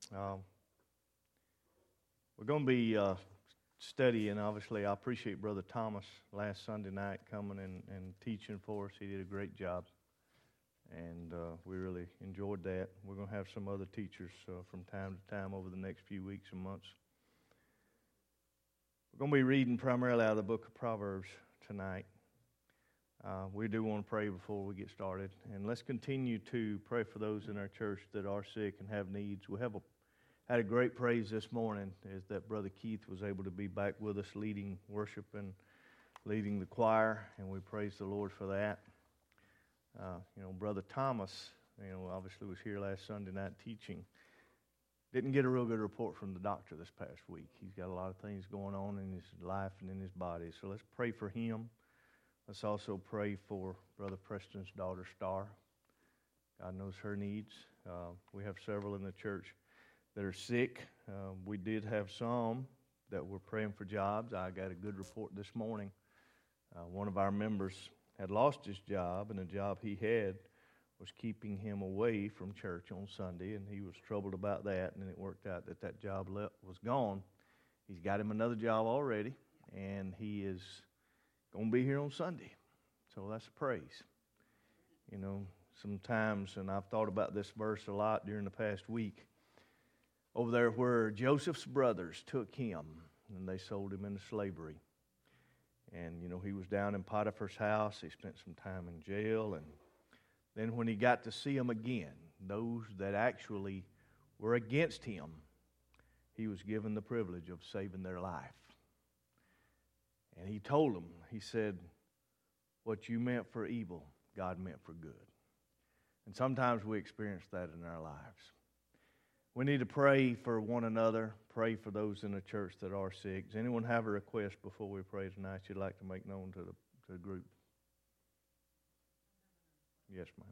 Uh, we're going to be studying, obviously. I appreciate Brother Thomas last Sunday night coming and teaching for us. He did a great job, and we really enjoyed that. We're going to have some other teachers from time to time over the next few weeks and months. We're going to be reading primarily out of the book of Proverbs tonight. We do want to pray before we get started. And let's continue to pray for those in our church that are sick and have needs. We had a great praise this morning is that Brother Keith was able to be back with us leading worship and leading the choir, and we praise the Lord for that. Brother Thomas, obviously was here last Sunday night teaching. Didn't get a real good report from the doctor this past week. He's got a lot of things going on in his life and in his body. So let's pray for him. Let's also pray for Brother Preston's daughter, Star. God knows her needs. We have several in the church that are sick. We did have some that were praying for jobs. I got a good report this morning. One of our members had lost his job, and the job he had was keeping him away from church on Sunday, and he was troubled about that, and it worked out that job was gone. He's got him another job already, and he is going to be here on Sunday. So that's a praise. Sometimes, and I've thought about this verse a lot during the past week, over there where Joseph's brothers took him, and they sold him into slavery. And, he was down in Potiphar's house. He spent some time in jail, and then when he got to see them again, those that actually were against him, he was given the privilege of saving their life. And he told them, he said, what you meant for evil, God meant for good. And sometimes we experience that in our lives. We need to pray for one another, pray for those in the church that are sick. Does anyone have a request before we pray tonight you'd like to make known to the group? Yes, ma'am.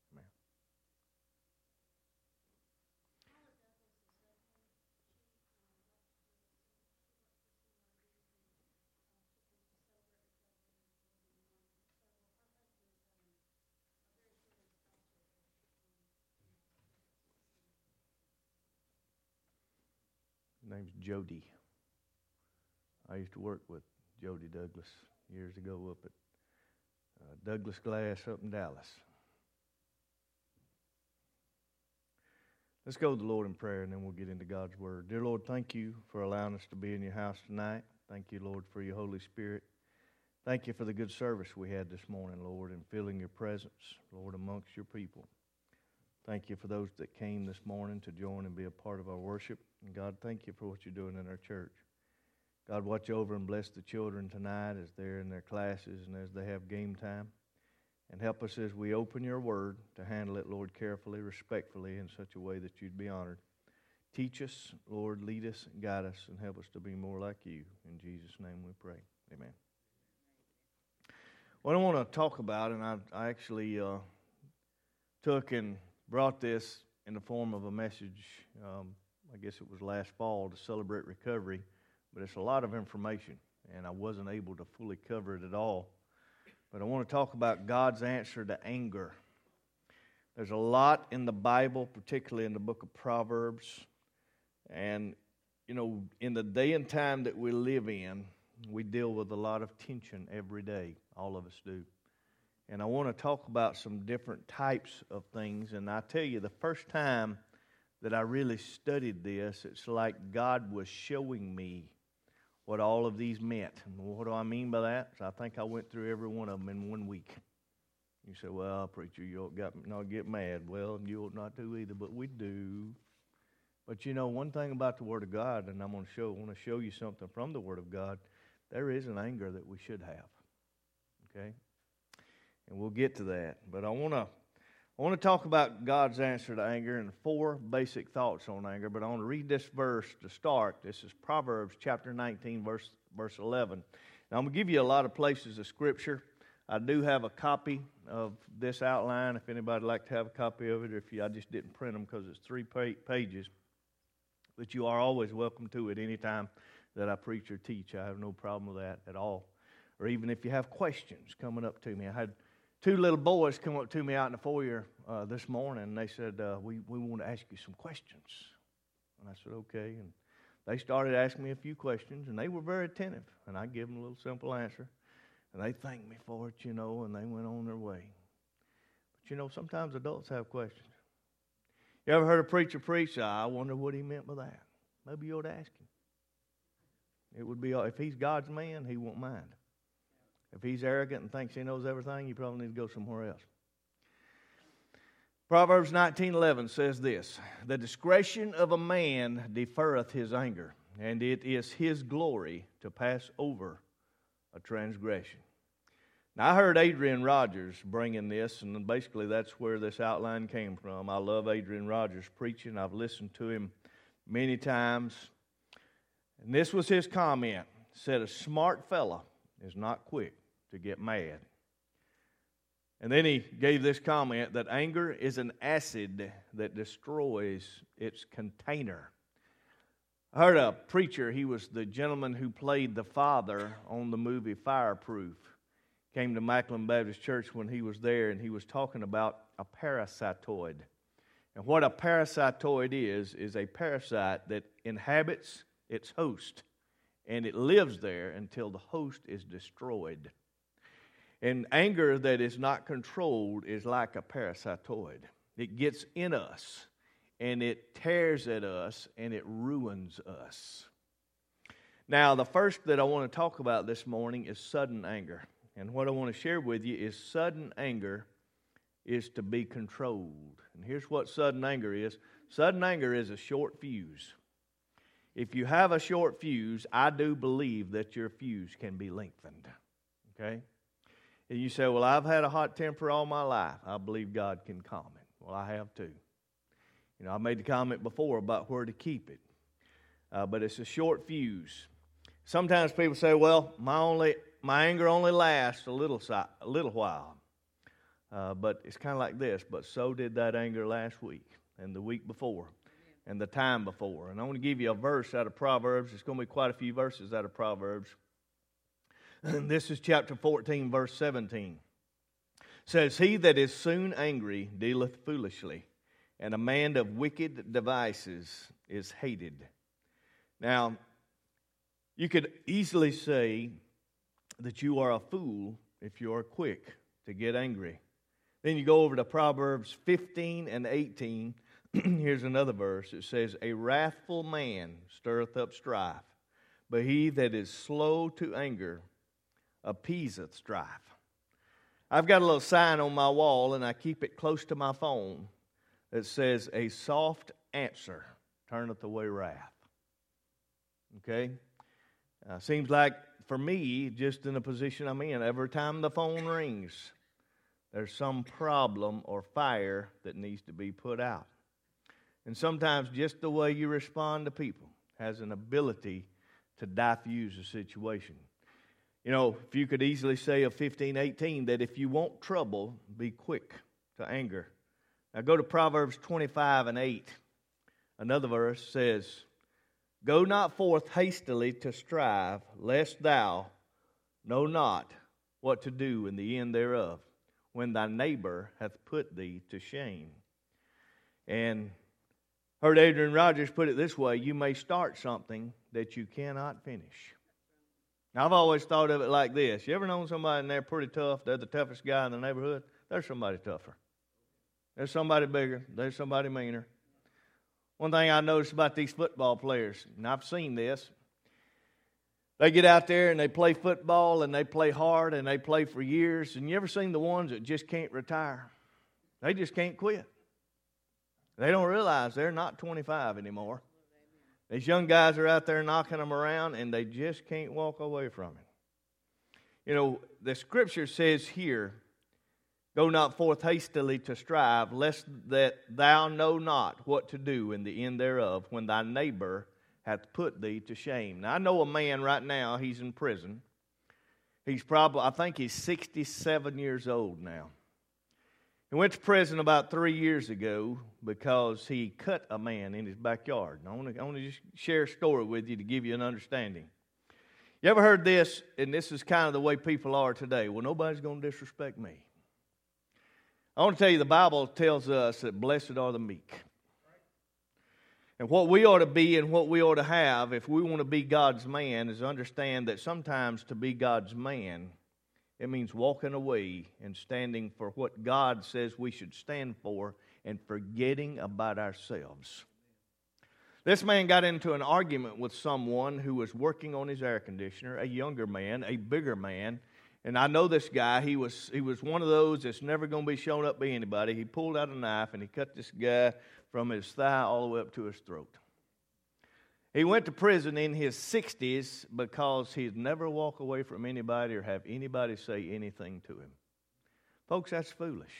Her name's Jody. I used to work with Jody Douglas years ago up at Douglas Glass up in Dallas. Let's go to the Lord in prayer, and then we'll get into God's Word. Dear Lord, thank you for allowing us to be in your house tonight. Thank you, Lord, for your Holy Spirit. Thank you for the good service we had this morning, Lord, and feeling your presence, Lord, amongst your people. Thank you for those that came this morning to join and be a part of our worship. And God, thank you for what you're doing in our church. God, watch over and bless the children tonight as they're in their classes and as they have game time. And help us as we open your word to handle it, Lord, carefully, respectfully, in such a way that you'd be honored. Teach us, Lord, lead us, guide us, and help us to be more like you. In Jesus' name we pray. Amen. What I want to talk about, and I actually took and brought this in the form of a message, I guess it was last fall, to celebrate recovery, but it's a lot of information, and I wasn't able to fully cover it at all. But I want to talk about God's answer to anger. There's a lot in the Bible, particularly in the book of Proverbs. And, in the day and time that we live in, we deal with a lot of tension every day. All of us do. And I want to talk about some different types of things. And I tell you, the first time that I really studied this, it's like God was showing me what all of these meant. And what do I mean by that? So I think I went through every one of them in 1 week. You say, well, preacher, you ought not get mad. Well, you ought not to either, but we do. But one thing about the Word of God, and I want to show you something from the Word of God, there is an anger that we should have. Okay? And we'll get to that. But I want to talk about God's answer to anger and 4 basic thoughts on anger. But I want to read this verse to start. This is Proverbs chapter 19, verse 11. Now, I'm going to give you a lot of places of Scripture. I do have a copy of this outline. If anybody would like to have a copy of it, I just didn't print them because it's 3 pages. But you are always welcome to it anytime that I preach or teach. I have no problem with that at all. Or even if you have questions coming up to me. I had 2 little boys come up to me out in the foyer this morning, and they said, we want to ask you some questions. And I said, okay. And they started asking me a few questions, and they were very attentive. And I gave them a little simple answer. And they thanked me for it, and they went on their way. But, sometimes adults have questions. You ever heard a preacher preach? I wonder what he meant by that. Maybe you ought to ask him. It would be, if he's God's man, he won't mind. If he's arrogant and thinks he knows everything, you probably need to go somewhere else. Proverbs 19:11 says this, the discretion of a man deferreth his anger, and it is his glory to pass over a transgression. Now, I heard Adrian Rogers bringing this, and basically that's where this outline came from. I love Adrian Rogers preaching. I've listened to him many times. And this was his comment. He said, a smart fella is not quick to get mad. And then he gave this comment that anger is an acid that destroys its container. I heard a preacher, he was the gentleman who played the father on the movie Fireproof. Came to Macklin Baptist Church when he was there, and he was talking about a parasitoid. And what a parasitoid is a parasite that inhabits its host, and it lives there until the host is destroyed. And anger that is not controlled is like a parasitoid. It gets in us, and it tears at us, and it ruins us. Now, the first that I want to talk about this morning is sudden anger. And what I want to share with you is sudden anger is to be controlled. And here's what sudden anger is. Sudden anger is a short fuse. If you have a short fuse, I do believe that your fuse can be lengthened. Okay? And you say, well, I've had a hot temper all my life. I believe God can calm it. Well, I have too. I made the comment before about where to keep it. But it's a short fuse. Sometimes people say, well, my anger only lasts a little while. But it's kind of like this. But so did that anger last week and the week before and the time before. And I want to give you a verse out of Proverbs. It's going to be quite a few verses out of Proverbs. And this is chapter 14, verse 17. It says, he that is soon angry dealeth foolishly, and a man of wicked devices is hated. Now, you could easily say that you are a fool if you are quick to get angry. Then you go over to Proverbs 15 and 18. Here's another verse. It says, a wrathful man stirreth up strife, but he that is slow to anger appeaseth strife. I've got a little sign on my wall, and I keep it close to my phone that says, a soft answer turneth away wrath. Okay? Seems like for me, just in the position I'm in, every time the phone rings, there's some problem or fire that needs to be put out. And sometimes just the way you respond to people has an ability to diffuse a situation. If you could easily say of 15:18 that if you want trouble, be quick to anger. Now go to Proverbs 25 and 8. Another verse says, go not forth hastily to strive, lest thou know not what to do in the end thereof, when thy neighbor hath put thee to shame. And heard Adrian Rogers put it this way, you may start something that you cannot finish. Now, I've always thought of it like this. You ever known somebody and they're pretty tough, they're the toughest guy in the neighborhood? There's somebody tougher. There's somebody bigger. There's somebody meaner. One thing I noticed about these football players, and I've seen this, they get out there and they play football and they play hard and they play for years. And you ever seen the ones that just can't retire? They just can't quit. They don't realize they're not 25 anymore. These young guys are out there knocking them around and they just can't walk away from it. The scripture says here, go not forth hastily to strive, lest that thou know not what to do in the end thereof, when thy neighbor hath put thee to shame. Now, I know a man right now, he's in prison. I think he's 67 years old now. He went to prison about 3 years ago because he cut a man in his backyard. And I want to just share a story with you to give you an understanding. You ever heard this, and this is kind of the way people are today? Well, nobody's going to disrespect me. I want to tell you, the Bible tells us that blessed are the meek. And what we ought to be and what we ought to have if we want to be God's man is understand that sometimes to be God's man, it means walking away and standing for what God says we should stand for and forgetting about ourselves. This man got into an argument with someone who was working on his air conditioner, a younger man, a bigger man. And I know this guy. He was one of those that's never going to be shown up by anybody. He pulled out a knife and he cut this guy from his thigh all the way up to his throat. He went to prison in his 60s because he'd never walk away from anybody or have anybody say anything to him. Folks, that's foolish.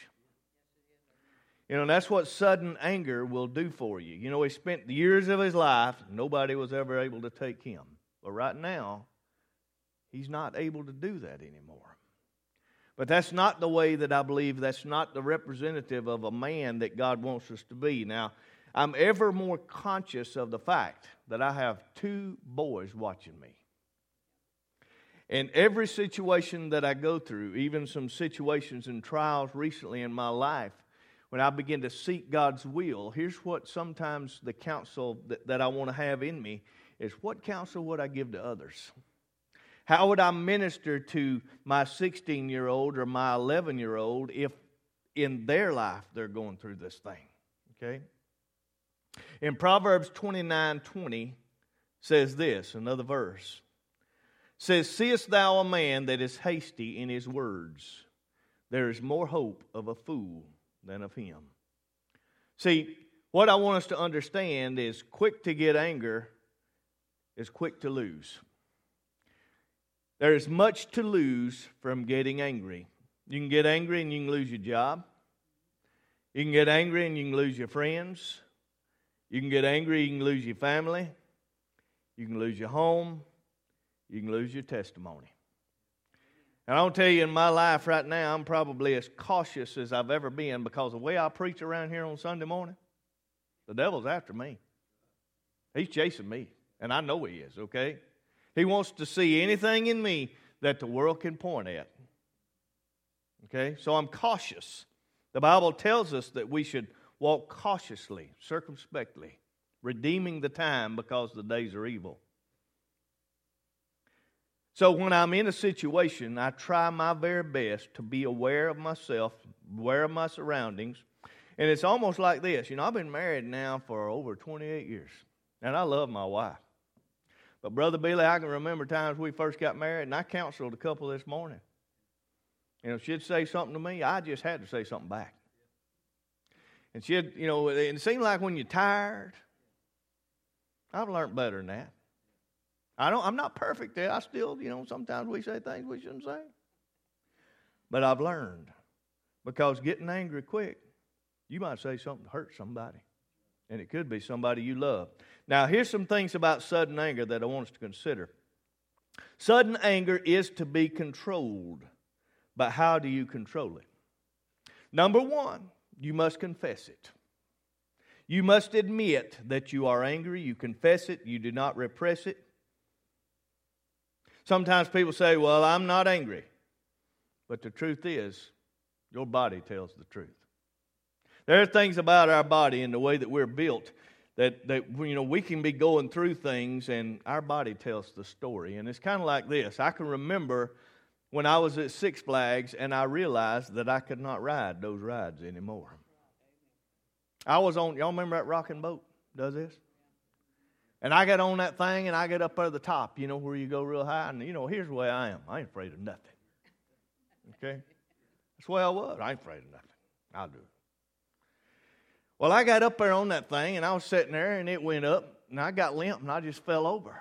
You know, that's what sudden anger will do for you. You know, he spent years of his life, nobody was ever able to take him. But right now, he's not able to do that anymore. But that's not the way that I believe, that's not the representative of a man that God wants us to be. Now, I'm ever more conscious of the fact that I have 2 boys watching me. And every situation that I go through, even some situations and trials recently in my life, when I begin to seek God's will, here's what sometimes the counsel that I want to have in me is, what counsel would I give to others? How would I minister to my 16-year-old or my 11-year-old if in their life they're going through this thing? Okay? In Proverbs 29:20 says this, another verse. Says, seest thou a man that is hasty in his words? There is more hope of a fool than of him. See, what I want us to understand is quick to get anger is quick to lose. There is much to lose from getting angry. You can get angry and you can lose your job. You can get angry and you can lose your friends. You can get angry, you can lose your family. You can lose your home. You can lose your testimony. And I'll tell you, in my life right now, I'm probably as cautious as I've ever been, because the way I preach around here on Sunday morning, the devil's after me. He's chasing me, and I know he is, okay? He wants to see anything in me that the world can point at. Okay? So I'm cautious. The Bible tells us that we should walk cautiously, circumspectly, redeeming the time because the days are evil. So when I'm in a situation, I try my very best to be aware of myself, aware of my surroundings. And it's almost like this. You know, I've been married now for over 28 years. And I love my wife. But Brother Billy, I can remember times we first got married, and I counseled a couple this morning. You know, she'd say something to me, I just had to say something back. And she'd, you know, it seemed like when you're tired, I've learned better than that. I'm not perfect there. I still, you know, sometimes we say things we shouldn't say. But I've learned. Because getting angry quick, you might say something to hurt somebody. And it could be somebody you love. Now, here's some things about sudden anger that I want us to consider. Sudden anger is to be controlled. But how do you control it? Number one, you must confess it. You must admit that you are angry. You confess it. You do not repress it. Sometimes people say, well, I'm not angry. But the truth is, your body tells the truth. There are things about our body and the way that we're built that you know, we can be going through things and our body tells the story. And it's kind of like this. I can remember when I was at Six Flags and I realized that I could not ride those rides anymore. I was on, y'all remember that rocking boat? Does this? And I got on that thing and I get up at the top, you know, where you go real high. And, you know, here's the way I am. I ain't afraid of nothing. Okay? That's the way I was. I ain't afraid of nothing. I'll do it. Well, I got up there on that thing and I was sitting there and it went up and I got limp and I just fell over.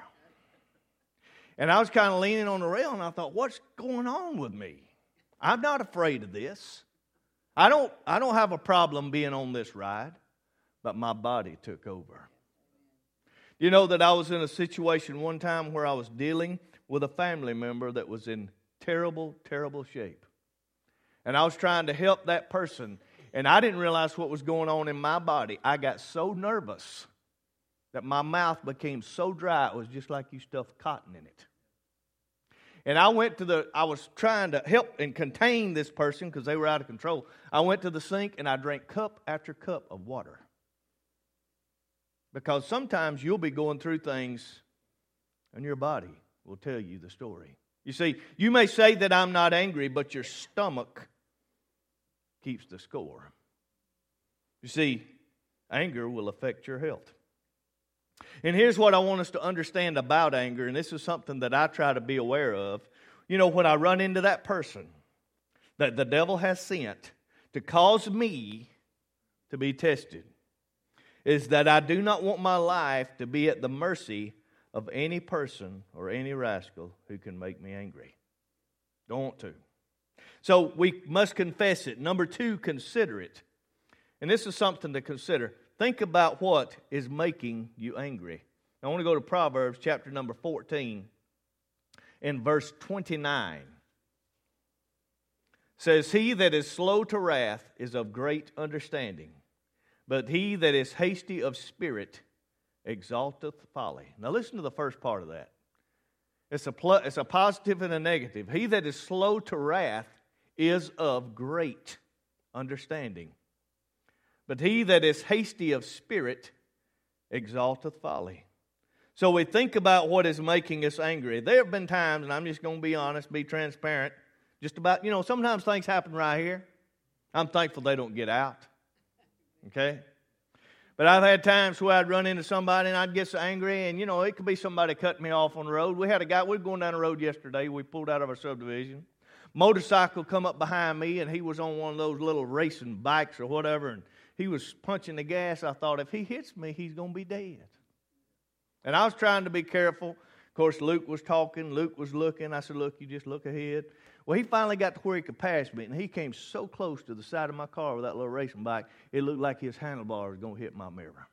And I was kind of leaning on the rail and I thought, what's going on with me? I'm not afraid of this. I don't have a problem being on this ride, but my body took over. You know that I was in a situation one time where I was dealing with a family member that was in terrible, terrible shape. And I was trying to help that person, and I didn't realize what was going on in my body. I got so nervous that my mouth became so dry, it was just like you stuffed cotton in it. And I was trying to help and contain this person because they were out of control. I went to the sink and I drank cup after cup of water. Because sometimes you'll be going through things and your body will tell you the story. You see, you may say that I'm not angry, but your stomach keeps the score. You see, anger will affect your health. And here's what I want us to understand about anger, and this is something that I try to be aware of. You know, when I run into that person that the devil has sent to cause me to be tested, is that I do not want my life to be at the mercy of any person or any rascal who can make me angry. Don't want to. So we must confess it. Number 2, consider it. And this is something to consider. Think about what is making you angry. I want to go to Proverbs chapter number 14 and verse 29. It says, "He that is slow to wrath is of great understanding, but he that is hasty of spirit exalteth folly." Now listen to the first part of that. It's a positive and a negative. He that is slow to wrath is of great understanding, but he that is hasty of spirit exalteth folly. So we think about what is making us angry. There have been times, and I'm just going to be honest, be transparent, just about, sometimes things happen right here. I'm thankful they don't get out. Okay? But I've had times where I'd run into somebody and I'd get so angry, and it could be somebody cutting me off on the road. We had a guy, we were going down the road yesterday, we pulled out of our subdivision. Motorcycle come up behind me, and he was on one of those little racing bikes or whatever, and he was punching the gas. I thought, if he hits me, he's going to be dead. And I was trying to be careful. Of course, Luke was talking, Luke was looking. I said, "Look, you just look ahead." Well, he finally got to where he could pass me, and he came so close to the side of my car with that little racing bike, it looked like his handlebar was going to hit my mirror.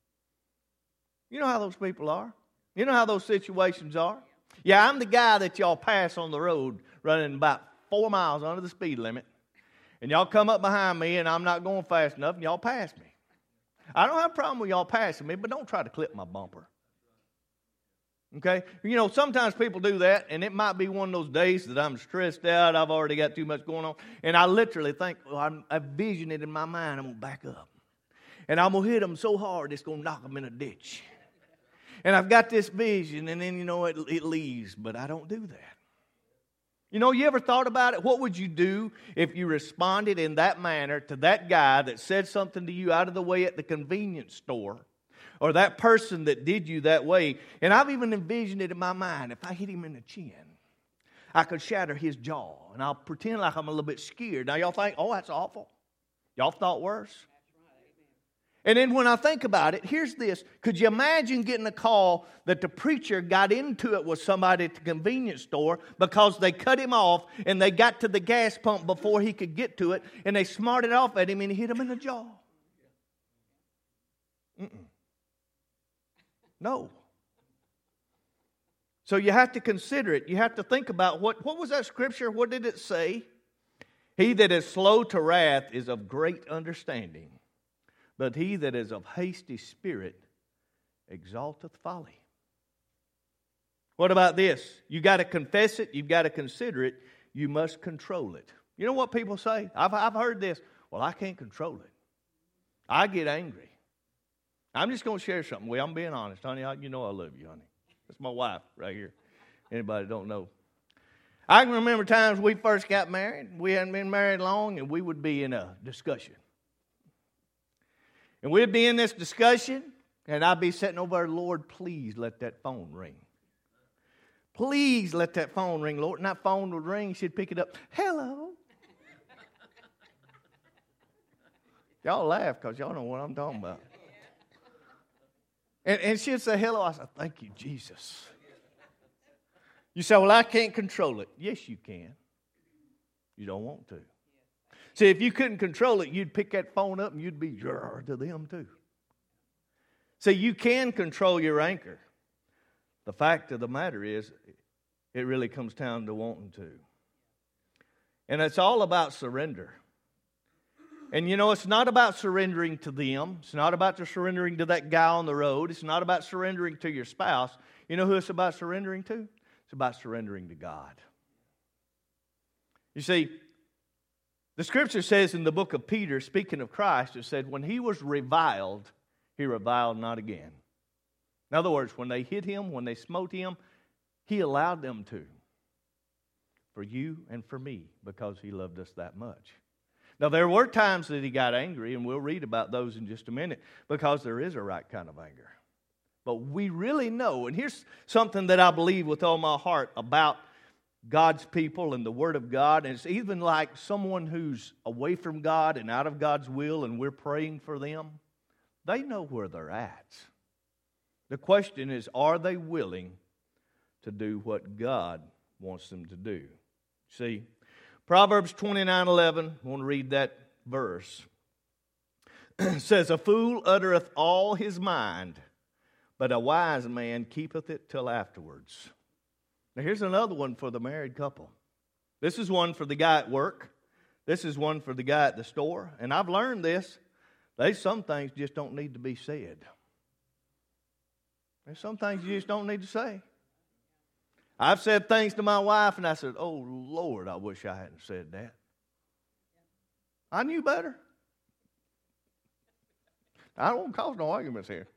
You know how those people are? You know how those situations are? Yeah, I'm the guy that y'all pass on the road running about 4 miles under the speed limit, and y'all come up behind me, and I'm not going fast enough, and y'all pass me. I don't have a problem with y'all passing me, but don't try to clip my bumper. Okay? Sometimes people do that, and it might be one of those days that I'm stressed out, I've already got too much going on, and I literally think, I vision it in my mind, I'm going to back up. And I'm going to hit them so hard, it's going to knock them in a ditch. And I've got this vision, and then, it leaves, but I don't do that. You ever thought about it? What would you do if you responded in that manner to that guy that said something to you out of the way at the convenience store? Or that person that did you that way? And I've even envisioned it in my mind. If I hit him in the chin, I could shatter his jaw. And I'll pretend like I'm a little bit scared. Now y'all think, oh, that's awful. Y'all thought worse? And then when I think about it, here's this. Could you imagine getting a call that the preacher got into it with somebody at the convenience store because they cut him off and they got to the gas pump before he could get to it, and they smarted off at him and hit him in the jaw? No. So you have to consider it. You have to think about what was that scripture? What did it say? He that is slow to wrath is of great understanding, but he that is of hasty spirit exalteth folly. What about this? You got to confess it. You've got to consider it. You must control it. You know what people say? I've heard this. Well, I can't control it. I get angry. I'm just going to share something with you. I'm being honest, honey. You know I love you, honey. That's my wife right here. Anybody don't know. I can remember times we first got married. We hadn't been married long, and we would be in a discussion. And we'd be in this discussion, and I'd be sitting over there, "Lord, please let that phone ring. Please let that phone ring, Lord." And that phone would ring. She'd pick it up. "Hello." Y'all laugh because y'all know what I'm talking about. And she'd say, "Hello." I said, "Thank you, Jesus." You say, "Well, I can't control it." Yes, you can. You don't want to. See, if you couldn't control it, you'd pick that phone up and you'd be to them too. See, you can control your anger. The fact of the matter is, it really comes down to wanting to. And it's all about surrender. And it's not about surrendering to them. It's not about surrendering to that guy on the road. It's not about surrendering to your spouse. You know who it's about surrendering to? It's about surrendering to God. You see, the scripture says in the book of Peter, speaking of Christ, it said when he was reviled, he reviled not again. In other words, when they hit him, when they smote him, he allowed them to. For you and for me, because he loved us that much. Now, there were times that he got angry, and we'll read about those in just a minute, because there is a right kind of anger. But we really know, and here's something that I believe with all my heart about God's people and the Word of God, and it's even like someone who's away from God and out of God's will, and we're praying for them. They know where they're at. The question is, are they willing to do what God wants them to do? See, Proverbs 29:11, I want to read that verse. It says, a fool uttereth all his mind, but a wise man keepeth it till afterwards. Now here's another one for the married couple. This is one for the guy at work. This is one for the guy at the store. And I've learned this. There's some things just don't need to be said. There's some things you just don't need to say. I've said things to my wife and I said, oh Lord, I wish I hadn't said that. I knew better. I don't want to cause no arguments here.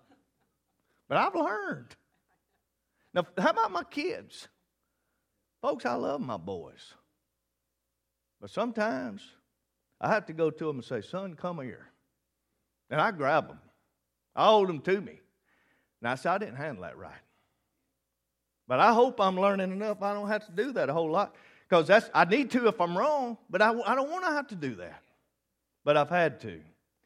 But I've learned. Now, how about my kids? Folks, I love my boys. But sometimes I have to go to them and say, son, come here. And I grab them. I hold them to me. And I say, I didn't handle that right. But I hope I'm learning enough I don't have to do that a whole lot. Because I need to if I'm wrong, but I don't want to have to do that. But I've had to.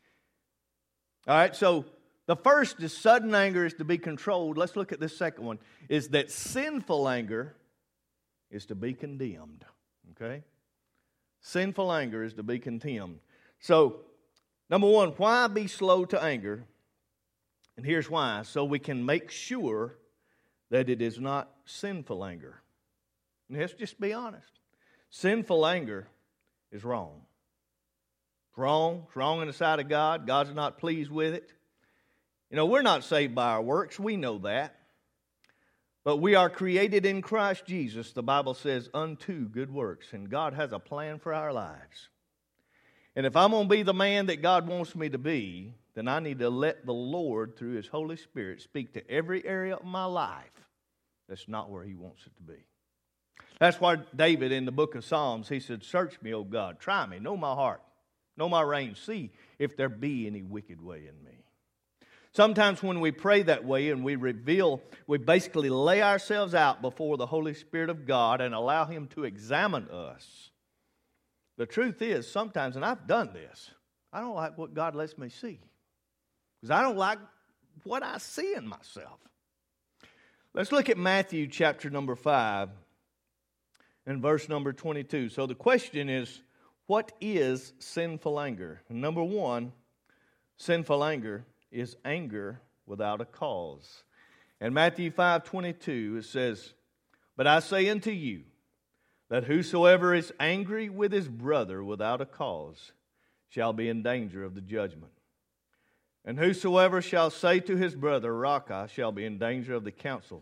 All right, so the first is sudden anger is to be controlled. Let's look at this second one. Is that sinful anger is to be condemned. Okay? Sinful anger is to be condemned. So, number one, why be slow to anger? And here's why. So we can make sure that it is not sinful anger. And let's just be honest. Sinful anger is wrong. It's wrong. It's wrong in the sight of God. God's not pleased with it. You know, we're not saved by our works. We know that. But we are created in Christ Jesus, the Bible says, unto good works. And God has a plan for our lives. And if I'm going to be the man that God wants me to be, then I need to let the Lord, through His Holy Spirit, speak to every area of my life that's not where He wants it to be. That's why David in the book of Psalms, he said, search me, O God, try me, know my heart, know my reins, see if there be any wicked way in me. Sometimes when we pray that way and we basically lay ourselves out before the Holy Spirit of God and allow Him to examine us. The truth is, sometimes, and I've done this, I don't like what God lets me see. Because I don't like what I see in myself. Let's look at Matthew chapter number 5 and verse number 22. So the question is, what is sinful anger? And number one, sinful anger is anger without a cause. In Matthew 5:22 it says, but I say unto you, that whosoever is angry with his brother without a cause shall be in danger of the judgment. And whosoever shall say to his brother, Raca, shall be in danger of the council.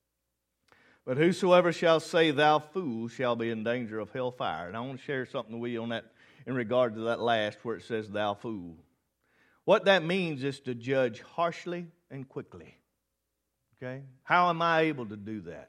But whosoever shall say, thou fool, shall be in danger of hellfire. And I want to share something with you on that in regard to that last where it says, thou fool. What that means is to judge harshly and quickly. Okay? How am I able to do that?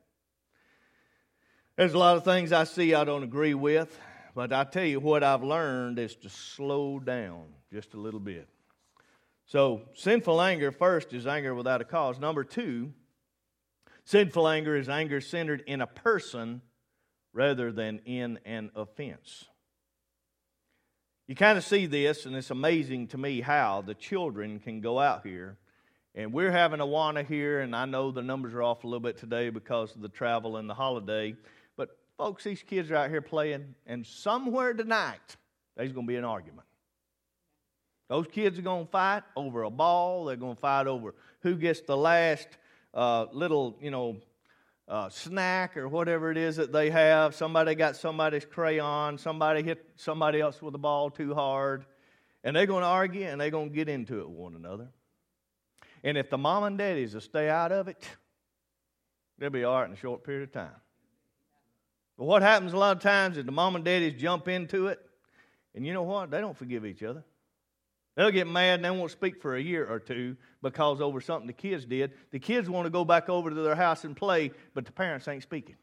There's a lot of things I see I don't agree with, but I tell you what I've learned is to slow down just a little bit. So, sinful anger, first, is anger without a cause. Number two, sinful anger is anger centered in a person rather than in an offense. You kind of see this, and it's amazing to me how the children can go out here. And we're having Awana here, and I know the numbers are off a little bit today because of the travel and the holiday. But, folks, these kids are out here playing, and somewhere tonight, there's going to be an argument. Those kids are going to fight over a ball. They're going to fight over who gets the last little, snack or whatever it is that they have. Somebody got somebody's crayon. Somebody hit somebody else with the ball too hard. And they're going to argue, and they're going to get into it with one another. And if the mom and daddies will stay out of it, they'll be all right in a short period of time. But what happens a lot of times is the mom and daddies jump into it, and you know what? They don't forgive each other. They'll get mad and they won't speak for a year or two because over something the kids did. The kids want to go back over to their house and play, but the parents ain't speaking.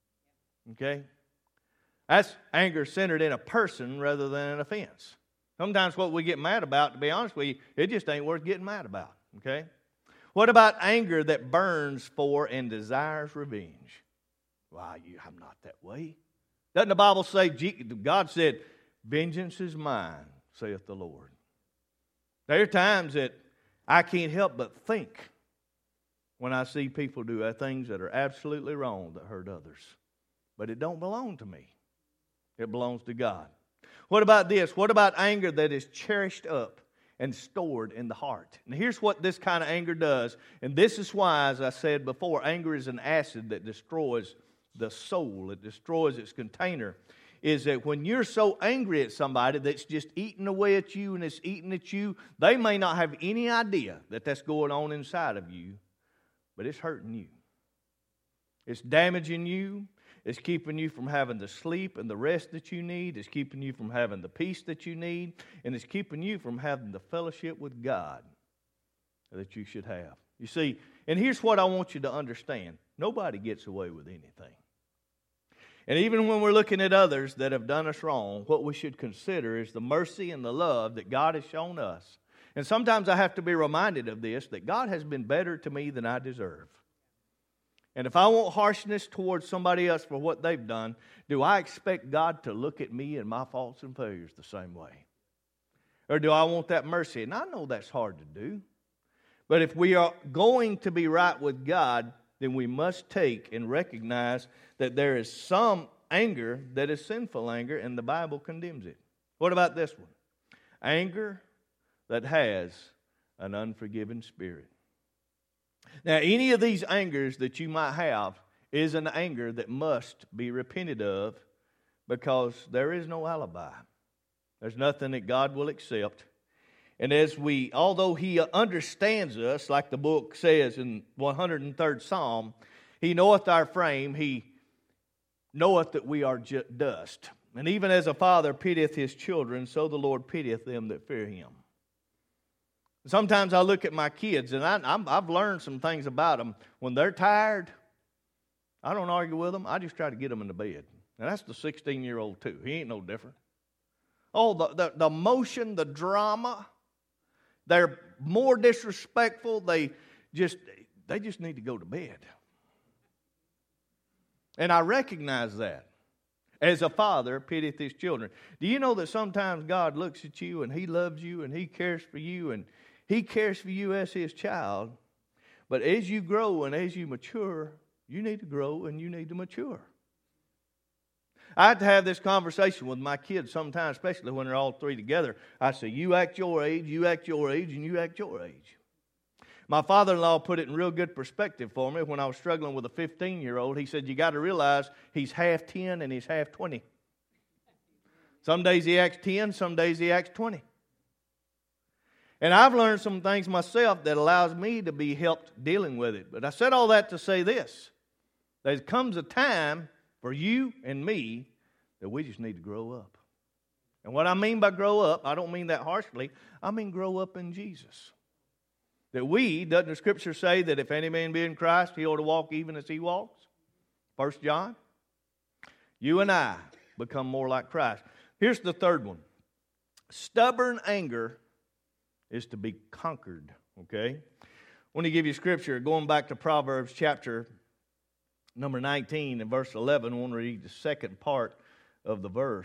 Okay? That's anger centered in a person rather than an offense. Sometimes what we get mad about, to be honest with you, it just ain't worth getting mad about. Okay? What about anger that burns for and desires revenge? Why, I'm not that way. Doesn't the Bible say, God said, vengeance is mine, saith the Lord. There are times that I can't help but think when I see people do things that are absolutely wrong that hurt others. But it don't belong to me. It belongs to God. What about this? What about anger that is cherished up and stored in the heart? And here's what this kind of anger does. And this is why, as I said before, anger is an acid that destroys the soul. It destroys its container. Is that when you're so angry at somebody that's just eating away at you and it's eating at you, they may not have any idea that that's going on inside of you, but it's hurting you. It's damaging you. It's keeping you from having the sleep and the rest that you need. It's keeping you from having the peace that you need. And it's keeping you from having the fellowship with God that you should have. You see, and here's what I want you to understand. Nobody gets away with anything. And even when we're looking at others that have done us wrong, what we should consider is the mercy and the love that God has shown us. And sometimes I have to be reminded of this, that God has been better to me than I deserve. And if I want harshness towards somebody else for what they've done, do I expect God to look at me and my faults and failures the same way? Or do I want that mercy? And I know that's hard to do. But if we are going to be right with God, then we must take and recognize that there is some anger that is sinful anger, and the Bible condemns it. What about this one? Anger that has an unforgiving spirit. Now, any of these angers that you might have is an anger that must be repented of, because there is no alibi. There's nothing that God will accept. And although He understands us, like the book says in 103rd Psalm, He knoweth our frame, He knoweth that we are dust. And even as a father pitieth his children, so the Lord pitieth them that fear Him. Sometimes I look at my kids, and I've learned some things about them. When they're tired, I don't argue with them. I just try to get them into bed. And that's the 16-year-old too. He ain't no different. Oh, the emotion, the drama. They're more disrespectful. They just need to go to bed. And I recognize that. As a father pitieth his children. Do you know that sometimes God looks at you and He loves you and He cares for you and He cares for you as His child? But as you grow and as you mature, you need to grow and you need to mature. I have to have this conversation with my kids sometimes, especially when they're all three together. I say, you act your age, you act your age, and you act your age. My father-in-law put it in real good perspective for me when I was struggling with a 15-year-old. He said, you got to realize he's half 10 and he's half 20. Some days he acts 10, some days he acts 20. And I've learned some things myself that allows me to be helped dealing with it. But I said all that to say this. There comes a time for you and me that we just need to grow up. And what I mean by grow up, I don't mean that harshly. I mean grow up in Jesus. That doesn't the Scripture say that if any man be in Christ, he ought to walk even as He walks? 1 John. You and I become more like Christ. Here's the third one. Stubborn anger is to be conquered. Okay? I want to give you Scripture. Going back to Proverbs chapter number 19 and verse 11. I want to read the second part of the verse.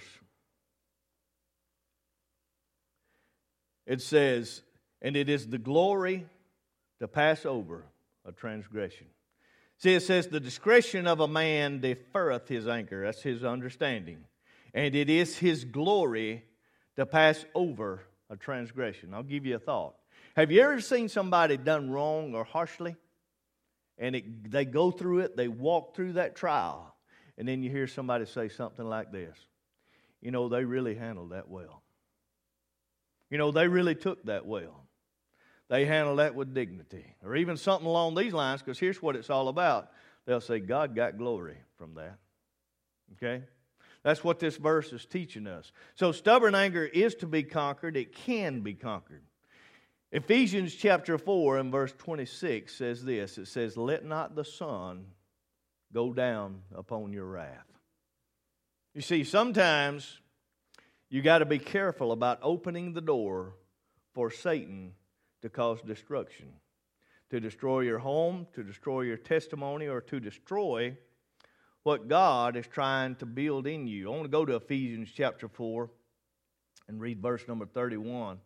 It says, and it is the glory to pass over a transgression. See, it says, the discretion of a man deferreth his anger. That's his understanding. And it is his glory to pass over a transgression. I'll give you a thought. Have you ever seen somebody done wrong or harshly? And they go through it, they walk through that trial. And then you hear somebody say something like this. You know, they really handled that well. You know, they really took that well. They handle that with dignity. Or even something along these lines, because here's what it's all about. They'll say, God got glory from that. Okay? That's what this verse is teaching us. So stubborn anger is to be conquered. It can be conquered. Ephesians chapter 4 and verse 26 says this. It says, let not the sun go down upon your wrath. You see, sometimes you got to be careful about opening the door for Satan to cause destruction, to destroy your home, to destroy your testimony, or to destroy what God is trying to build in you. I want to go to Ephesians chapter 4 and read verse number 31.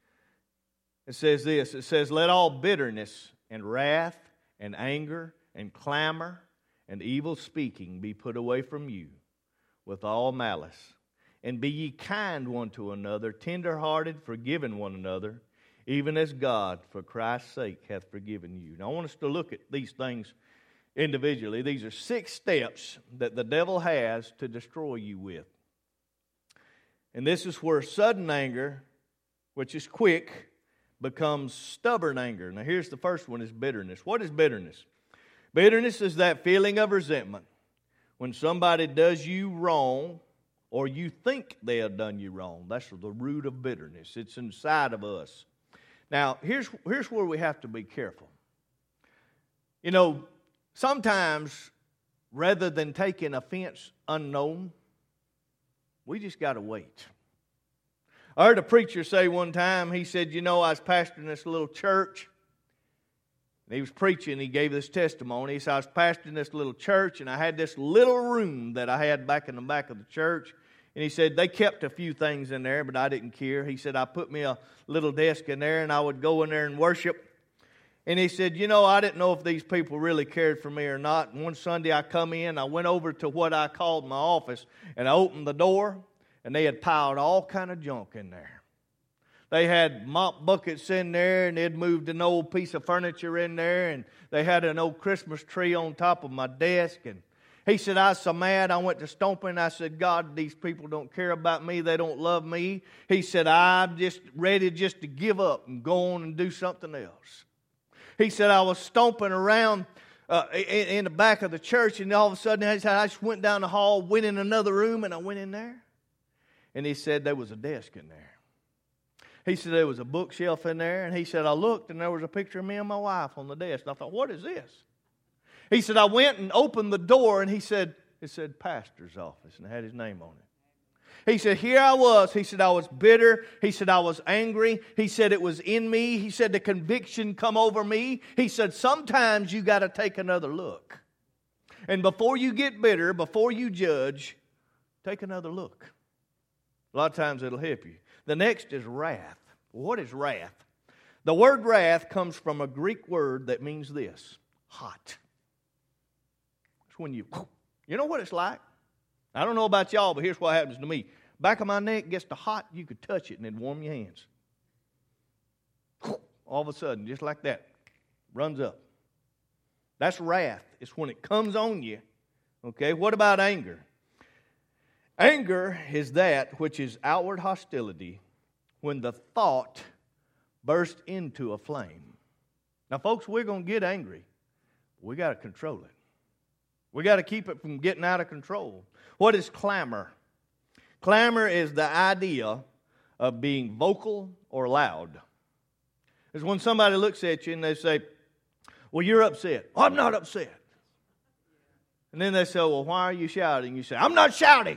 It says this. It says, let all bitterness and wrath and anger and clamor and evil speaking be put away from you with all malice. And be ye kind one to another, tender-hearted, forgiving one another, even as God, for Christ's sake, hath forgiven you. Now, I want us to look at these things individually. These are 6 steps that the devil has to destroy you with. And this is where sudden anger, which is quick, becomes stubborn anger. Now, here's the first one, is bitterness. What is bitterness? Bitterness is that feeling of resentment when somebody does you wrong, or you think they have done you wrong. That's the root of bitterness. It's inside of us. Now, here's where we have to be careful. You know, sometimes, rather than taking offense unknown, we just got to wait. I heard a preacher say one time, he said, you know, I was pastoring this little church. And he was preaching, he gave this testimony. He said, I was pastoring this little church, and I had this little room that I had back in the back of the church. And he said, they kept a few things in there, but I didn't care. He said, I put me a little desk in there, and I would go in there and worship. And he said, you know, I didn't know if these people really cared for me or not. And one Sunday I come in, I went over to what I called my office, and I opened the door, and they had piled all kind of junk in there. They had mop buckets in there, and they'd moved an old piece of furniture in there, and they had an old Christmas tree on top of my desk. And he said, I was so mad, I went to stomping. I said, God, these people don't care about me. They don't love me. He said, I'm just ready just to give up and go on and do something else. He said, I was stomping around in the back of the church, and all of a sudden, he said, I just went down the hall, went in another room, and I went in there. And he said, there was a desk in there. He said, there was a bookshelf in there. And he said, I looked, and there was a picture of me and my wife on the desk. And I thought, what is this? He said, I went and opened the door, and he said, it said pastor's office, and it had his name on it. He said, here I was. He said, I was bitter. He said, I was angry. He said, it was in me. He said, the conviction come over me. He said, sometimes you got to take another look. And before you get bitter, before you judge, take another look. A lot of times it'll help you. The next is wrath. What is wrath? The word wrath comes from a Greek word that means this, hot. It's when you know what it's like? I don't know about y'all, but here's what happens to me. Back of my neck gets to hot, you could touch it and it'd warm your hands. All of a sudden, just like that, runs up. That's wrath. It's when it comes on you. Okay, what about anger? Anger is that which is outward hostility when the thought bursts into a flame. Now, folks, we're going to get angry. We got to control it. We got to keep it from getting out of control. What is clamor? Clamor is the idea of being vocal or loud. It's when somebody looks at you and they say, well, you're upset. Oh, I'm not upset. And then they say, well, why are you shouting? You say, I'm not shouting.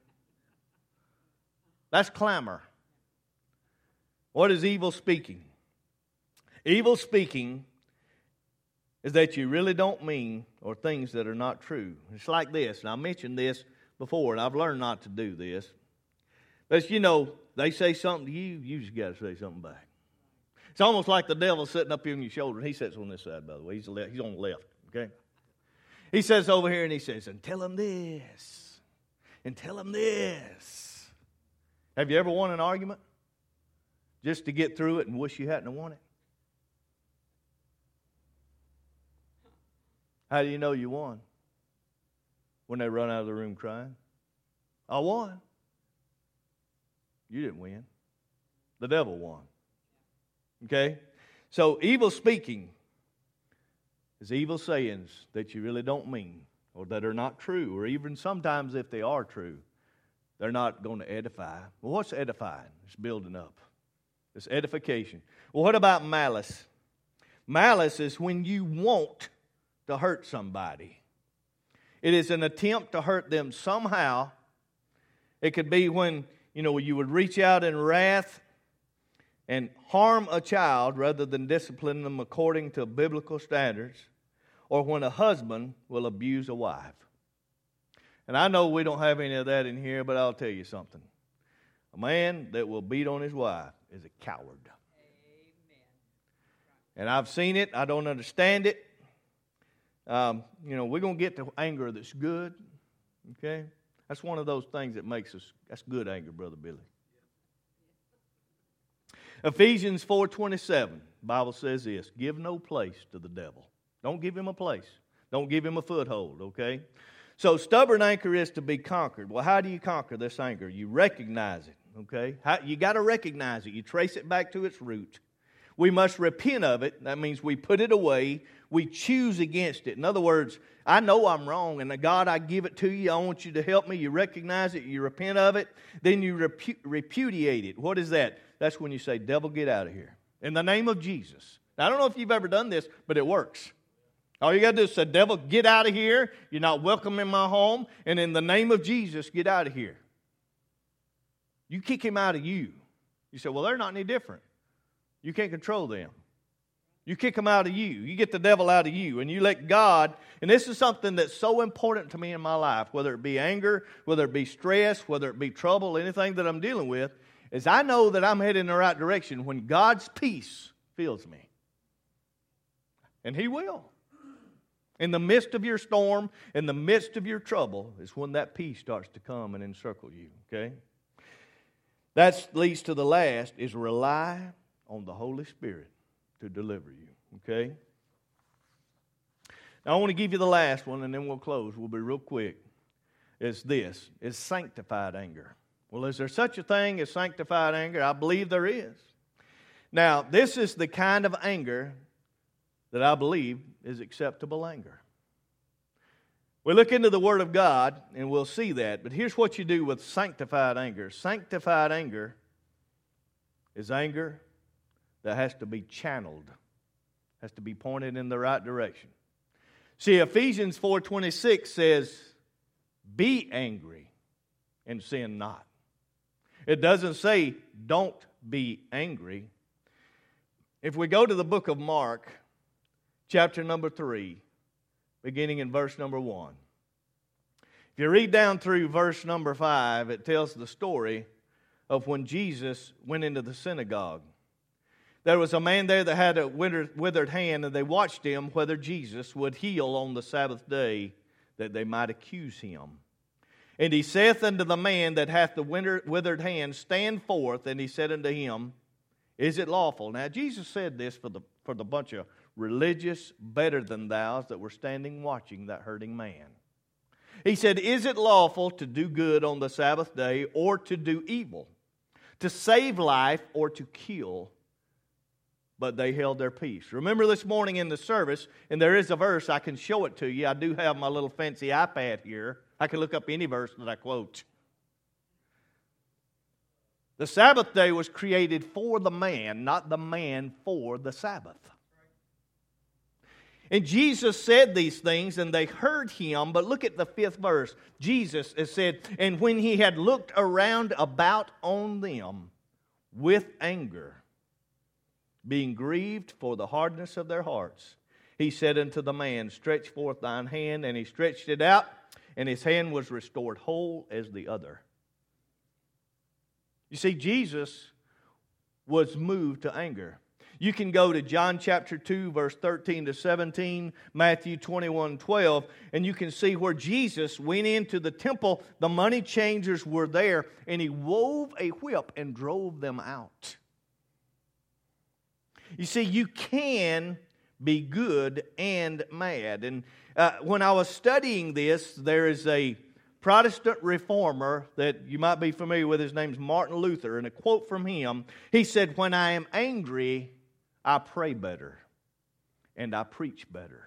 That's clamor. What is evil speaking? Evil speaking is that you really don't mean or things that are not true. It's like this, and I mentioned this before, and I've learned not to do this. But you know, they say something to you, you just got to say something back. It's almost like the devil sitting up here on your shoulder. He sits on this side, by the way. He's on the left, okay? He sits over here and he says, and tell him this, and tell him this. Have you ever won an argument just to get through it and wish you hadn't won it? How do you know you won? When they run out of the room crying. I won. You didn't win. The devil won. Okay? So evil speaking is evil sayings that you really don't mean or that are not true, or even sometimes if they are true, they're not going to edify. Well, what's edifying? It's building up. It's edification. Well, what about malice? Malice is when you want to hurt somebody. It is an attempt to hurt them somehow. It could be when, you would reach out in wrath and harm a child rather than discipline them according to biblical standards, or when a husband will abuse a wife. And I know we don't have any of that in here, but I'll tell you something. A man that will beat on his wife is a coward. Amen. And I've seen it. I don't understand it. We're going to get to anger that's good. Okay? That's one of those things that makes us, that's good anger, Brother Billy. Ephesians 4:27, the Bible says this, give no place to the devil. Don't give him a place. Don't give him a foothold, okay? So stubborn anger is to be conquered. Well, how do you conquer this anger? You recognize it, okay? You got to recognize it. You trace it back to its root. We must repent of it. That means we put it away. We choose against it. In other words, I know I'm wrong, and God, I give it to you. I want you to help me. You recognize it. You repent of it. Then you repudiate it. What is that? That's when you say, devil, get out of here. In the name of Jesus. Now, I don't know if you've ever done this, but it works. All you got to do is say, devil, get out of here. You're not welcome in my home. And in the name of Jesus, get out of here. You kick him out of you. You say, well, they're not any different. You can't control them. You kick them out of you. You get the devil out of you. And you let God, and this is something that's so important to me in my life, whether it be anger, whether it be stress, whether it be trouble, anything that I'm dealing with, is I know that I'm headed in the right direction when God's peace fills me. And He will. In the midst of your storm, in the midst of your trouble, is when that peace starts to come and encircle you, okay? That leads to the last, is rely on the Holy Spirit to deliver you, okay? Now, I want to give you the last one, and then we'll close. We'll be real quick. Is sanctified anger. Well, is there such a thing as sanctified anger? I believe there is. Now, this is the kind of anger that I believe is acceptable anger. We look into the Word of God, and we'll see that. But here's what you do with sanctified anger. Sanctified anger is anger that has to be channeled, has to be pointed in the right direction. See, Ephesians 4:26 says, be angry and sin not. It doesn't say, don't be angry. If we go to the book of Mark, chapter number 3, beginning in verse number 1. If you read down through verse number 5, it tells the story of when Jesus went into the synagogue. There was a man there that had a withered hand, and they watched him whether Jesus would heal on the Sabbath day, that they might accuse him. And he saith unto the man that hath the withered hand, stand forth. And he said unto him, is it lawful? Now Jesus said this for the bunch of religious better than thous that were standing watching that hurting man. He said, is it lawful to do good on the Sabbath day or to do evil, to save life or to kill? But they held their peace. Remember this morning in the service, and there is a verse, I can show it to you. I do have my little fancy iPad here. I can look up any verse that I quote. The Sabbath day was created for the man, not the man for the Sabbath. And Jesus said these things, and they heard him. But look at the 5th verse. Jesus has said, and when he had looked around about on them with anger, being grieved for the hardness of their hearts, he said unto the man, stretch forth thine hand. And he stretched it out, and his hand was restored whole as the other. You see, Jesus was moved to anger. You can go to John chapter 2, verse 13 to 17, Matthew 21:12, and you can see where Jesus went into the temple. The money changers were there, and he wove a whip and drove them out. You see, you can be good and mad. And when I was studying this, there is a Protestant reformer that you might be familiar with. His name's Martin Luther. And a quote from him, he said, when I am angry, I pray better and I preach better.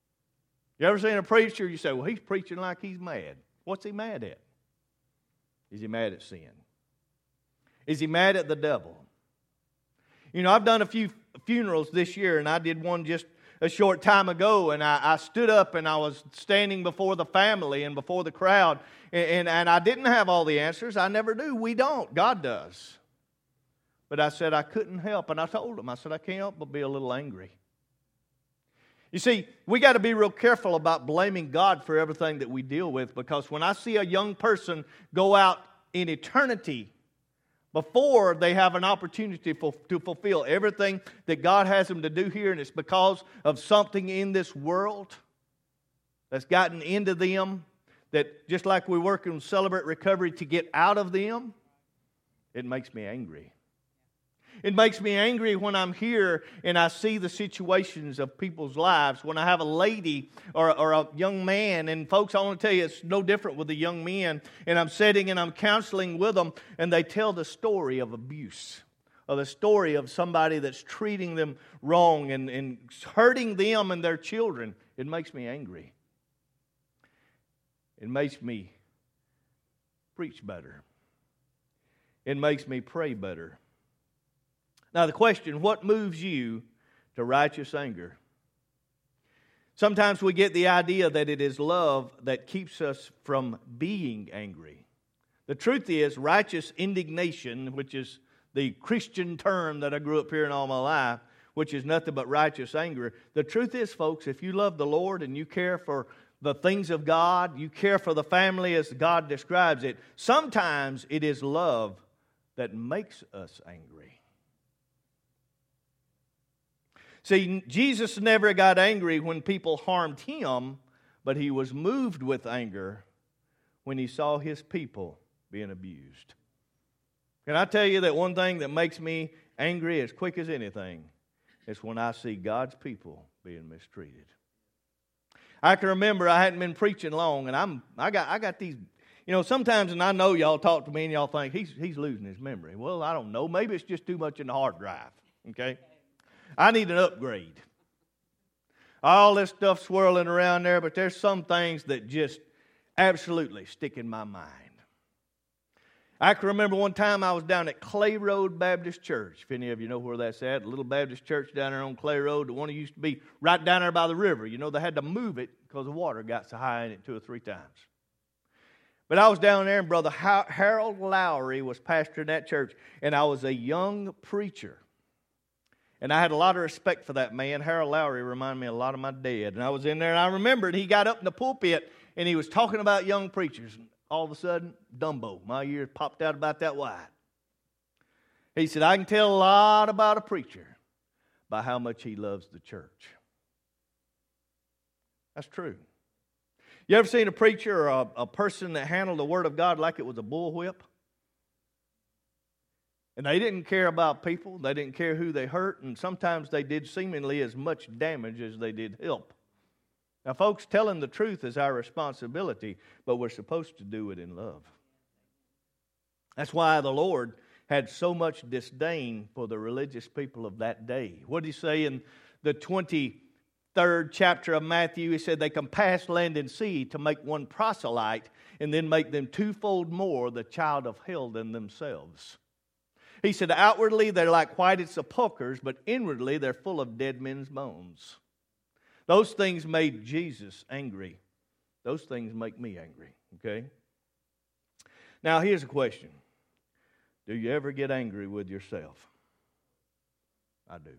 You ever seen a preacher, you say, well, he's preaching like he's mad. What's he mad at? Is he mad at sin? Is he mad at the devil? You know, I've done a few funerals this year, and I did one just a short time ago, and I stood up and I was standing before the family and before the crowd, and I didn't have all the answers. I never do. We don't. God does. But I said I couldn't help, and I told him, I said, I can't help but be a little angry. You see, we got to be real careful about blaming God for everything that we deal with, because when I see a young person go out in eternity before they have an opportunity to fulfill everything that God has them to do here, and it's because of something in this world that's gotten into them, that just like we work in Celebrate Recovery to get out of them, it makes me angry. It makes me angry when I'm here and I see the situations of people's lives. When I have a lady or a young man, and folks, I want to tell you, it's no different with the young men, and I'm sitting and I'm counseling with them, and they tell the story of abuse, or the story of somebody that's treating them wrong and hurting them and their children. It makes me angry. It makes me preach better. It makes me pray better. Now the question, what moves you to righteous anger? Sometimes we get the idea that it is love that keeps us from being angry. The truth is, righteous indignation, which is the Christian term that I grew up hearing all my life, which is nothing but righteous anger. The truth is, folks, if you love the Lord and you care for the things of God, you care for the family as God describes it, sometimes it is love that makes us angry. See, Jesus never got angry when people harmed him, but he was moved with anger when he saw his people being abused. Can I tell you that one thing that makes me angry as quick as anything is when I see God's people being mistreated. I can remember I hadn't been preaching long, and I got these, you know, sometimes, and I know y'all talk to me and y'all think he's losing his memory. Well, I don't know. Maybe it's just too much in the hard drive, okay? I need an upgrade. All this stuff swirling around there, but there's some things that just absolutely stick in my mind. I can remember one time I was down at Clay Road Baptist Church. If any of you know where that's at, a little Baptist church down there on Clay Road. The one that used to be right down there by the river. You know, they had to move it because the water got so high in it 2 or 3 times. But I was down there, and Brother Harold Lowry was pastoring that church, and I was a young preacher. And I had a lot of respect for that man. Harold Lowry reminded me a lot of my dad. And I was in there, and I remembered he got up in the pulpit, and he was talking about young preachers. And all of a sudden, Dumbo, my ears popped out about that wide. He said, I can tell a lot about a preacher by how much he loves the church. That's true. You ever seen a preacher or a person that handled the Word of God like it was a bullwhip? And they didn't care about people. They didn't care who they hurt. And sometimes they did seemingly as much damage as they did help. Now, folks, telling the truth is our responsibility, but we're supposed to do it in love. That's why the Lord had so much disdain for the religious people of that day. What did he say in the 23rd chapter of Matthew? He said they compassed land and sea to make one proselyte and then make them twofold more the child of hell than themselves. He said, outwardly they're like whited sepulchres, but inwardly they're full of dead men's bones. Those things made Jesus angry. Those things make me angry, okay? Now, here's a question. Do you ever get angry with yourself? I do.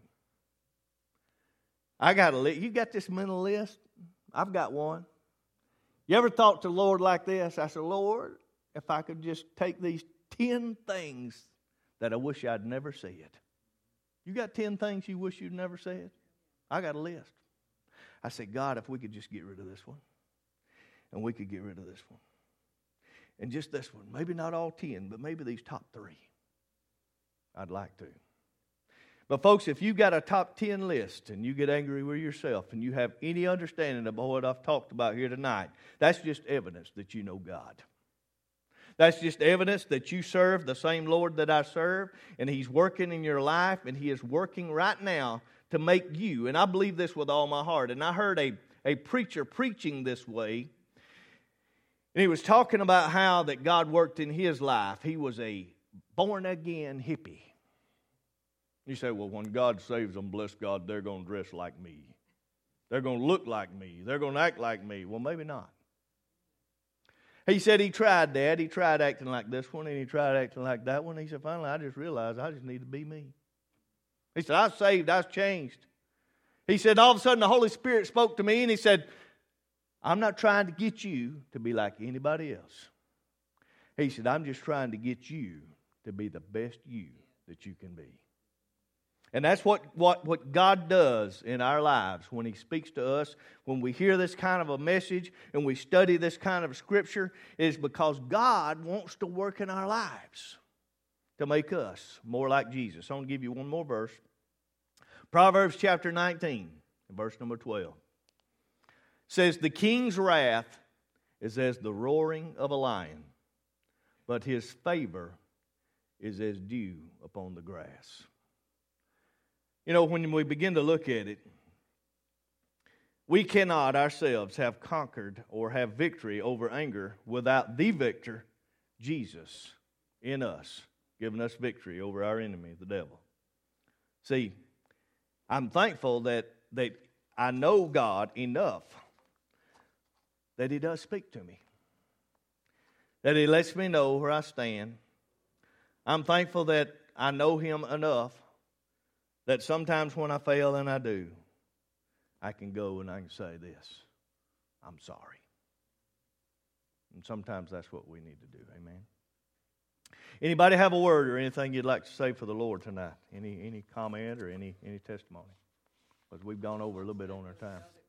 I got a list. You got this mental list? I've got one. You ever thought to the Lord like this? I said, Lord, if I could just take these 10 things that I wish I'd never said. You got 10 things you wish you'd never said? I got a list. I said, God, if we could just get rid of this one, and we could get rid of this one, and just this one, maybe not all 10, but maybe these top 3, I'd like to. But folks, if you got a top 10 list and you get angry with yourself and you have any understanding about what I've talked about here tonight, that's just evidence that you know God. That's just evidence that you serve the same Lord that I serve, and He's working in your life, and He is working right now to make you, and I believe this with all my heart. And I heard a preacher preaching this way. And he was talking about how that God worked in his life. He was a born-again hippie. You say, well, when God saves them, bless God, they're going to dress like me. They're going to look like me. They're going to act like me. Well, maybe not. He said he tried that. He tried acting like this one, and he tried acting like that one. He said, finally, I just realized I just need to be me. He said, I was saved. I was changed. He said, all of a sudden, the Holy Spirit spoke to me, and he said, I'm not trying to get you to be like anybody else. He said, I'm just trying to get you to be the best you that you can be. And that's what God does in our lives when He speaks to us, when we hear this kind of a message and we study this kind of Scripture, is because God wants to work in our lives to make us more like Jesus. I'm going to give you one more verse. Proverbs chapter 19, verse number 12. Says, the king's wrath is as the roaring of a lion, but his favor is as dew upon the grass. You know, when we begin to look at it, we cannot ourselves have conquered or have victory over anger without the victor, Jesus, in us, giving us victory over our enemy, the devil. See, I'm thankful that I know God enough that He does speak to me, that He lets me know where I stand. I'm thankful that I know Him enough that sometimes when I fail, and I do, I can go and I can say this, I'm sorry. And sometimes that's what we need to do. Amen. Anybody have a word or anything you'd like to say for the Lord tonight? Any comment or any testimony? Because we've gone over a little bit on our time.